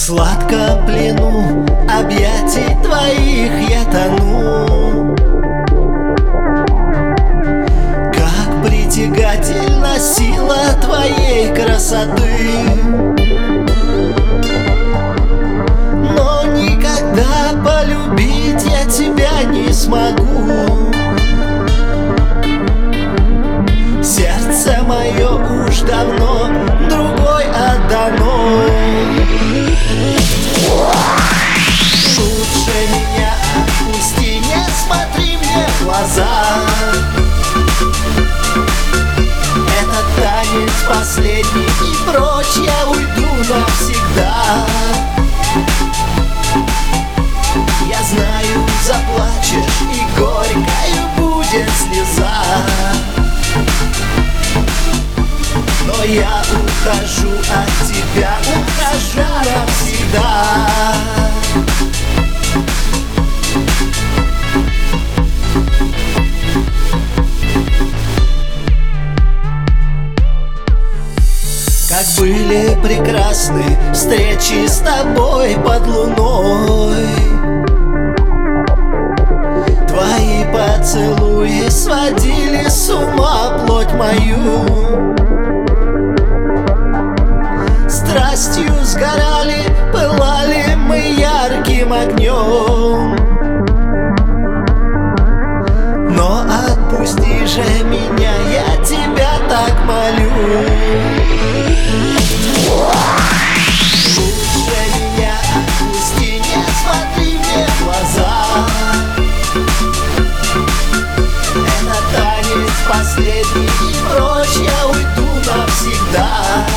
сладком плену объятий твоих я тону. Как притягательна сила твоей красоты, но никогда полюбить я тебя не смогу. Сердце мое уж давно другой отдано. Лучше меня отпусти, не смотри мне в глаза. Этот танец последний, и прочь я уйду навсегда. Я знаю, заплачешь, и горькою будет слеза. Но я ухожу от тебя, ухожу навсегда. Как были прекрасны встречи с тобой под луной. Твои поцелуи сводили с ума плоть мою. Страстью сгорали, пылали мы ярким огнем. Но отпусти же меня, я тебя так молю. Лучше меня отпусти, не смотри мне в глаза. Это танец последний, и прочь я уйду навсегда.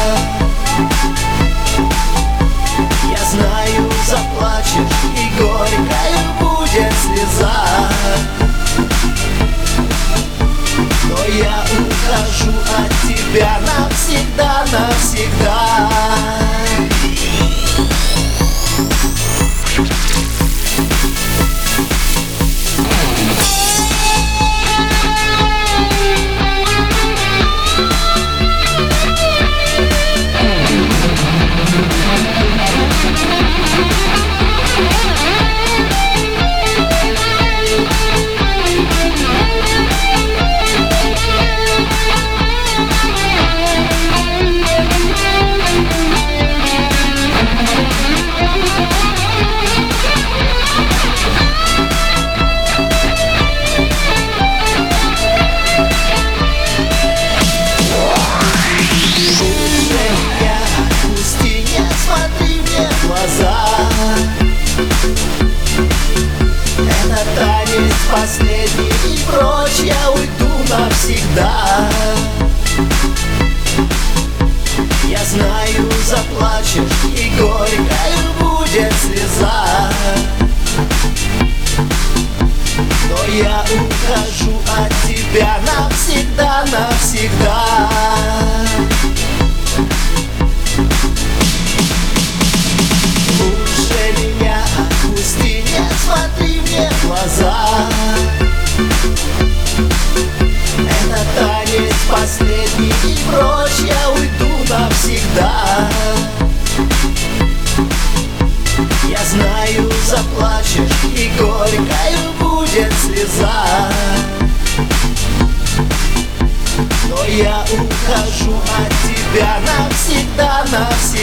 Я знаю, заплачешь, и горькою будет слеза. Но я ухожу от тебя навсегда, навсегда. Это танец последний, и прочь я уйду навсегда. Я знаю, заплачешь, и горькою будет слеза. Но я ухожу от тебя навсегда, навсегда. Лучше меня отпусти, не смотри мне в глаза. Это танец последний, и прочь я уйду навсегда. Я знаю, заплачешь, и горькою будет слеза. Но я ухожу от тебя навсегда, навсегда.